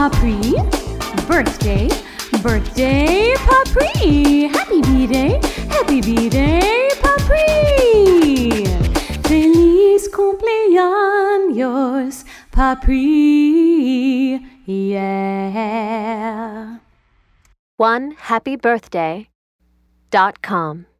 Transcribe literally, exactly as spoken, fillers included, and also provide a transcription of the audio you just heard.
Papri. Birthday, birthday, Papri. Happy B-Day, happy B-Day, Papri. Feliz cumpleaños, Papri. Yeah. one happy birthday dot com